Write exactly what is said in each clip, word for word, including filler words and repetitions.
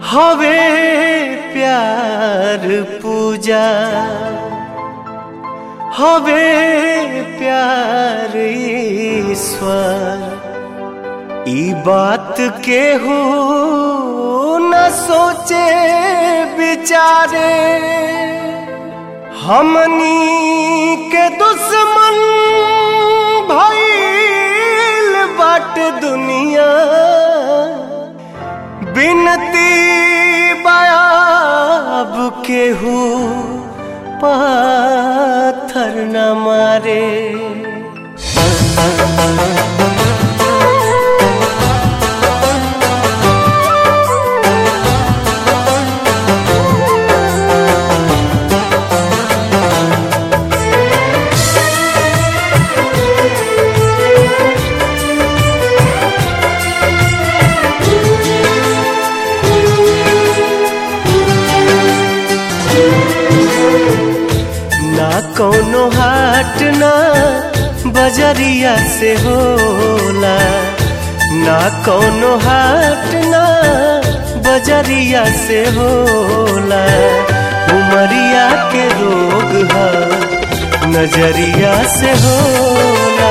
हवे प्यार पूजा हवे प्यार ईश्वर ई बात के हो न सोचे बिचारे हमनी के दुश्मन भइल बाटे दुनिया बिनती बायाब केहू पाथर न मारे। ना कौनो हाट ना बजरिया से होला, ना कौनो हाट ना बजरिया से होला। उमरिया के रोग है नजरिया से होला।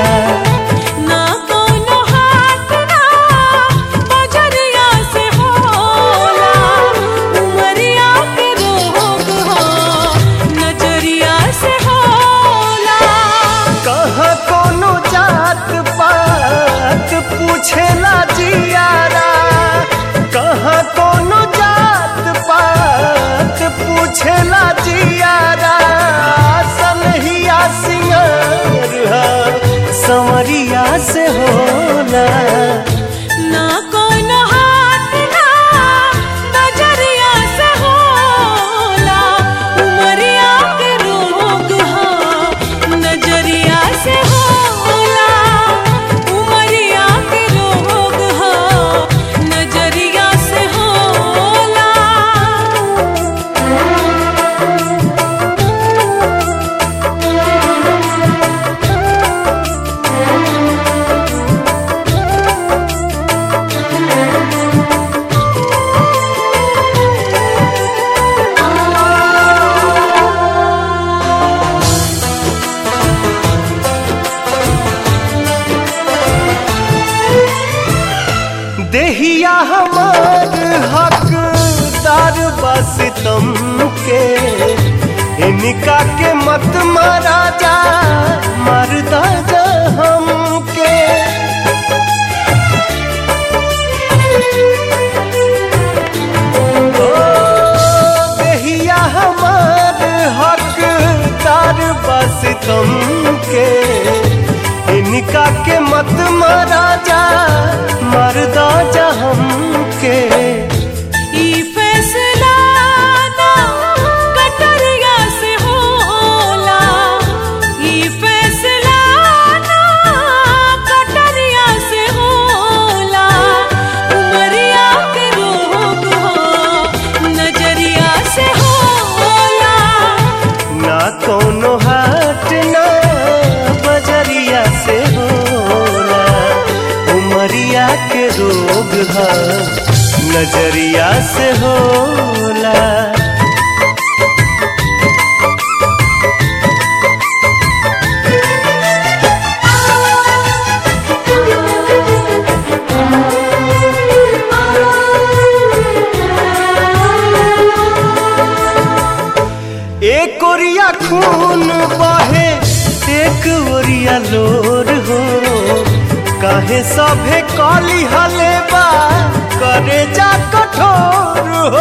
पूछेला जियारा कहाँ कोनो जात पात पूछेला जियारा सनहिया सिंगार संवरिया से होला। ना कोनो हाथ ना नजरिया से होला। उमरिया के रोग है नजरिया से होला। देहिया हमार हकदार बस तुम के इनका के मत मारा जा मरदा जा हमके। ओ देहिया हमार हकदार बस तुम के इनका के मत मारा जा मरदा जा हमके। ई फैसला ना कटरिया से होला। ई फैसला ना कटरिया से होला। उमरिया के रोग हो नजरिया से होला। ना कोनो हाट ना बजरिया से होला। उमरिया के रोग है नजरिया से होला। एक ओरिया खून बहे एक ओरिया लोर हो। काहे सभे काली हलेबा करे जा कठोर हो।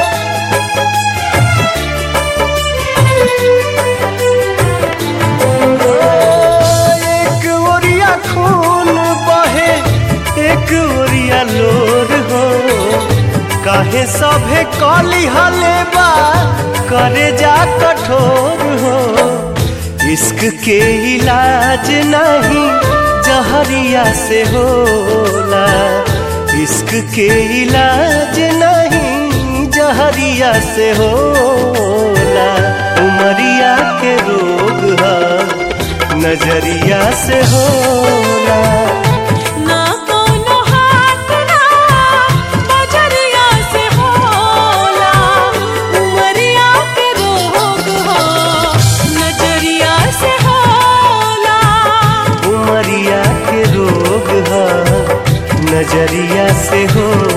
एक ओरिया खून बहे एक ओरिया लोर हो। काहे सभे काली हलेबा करे जा कठोर हो। इश्क के इलाज नहीं जहरिया से होला। इश्क के इलाज नहीं जहरिया से होला। उमरिया के रोग है नजरिया से होला। ना कोनो हाथ ना बजरिया से होला। हो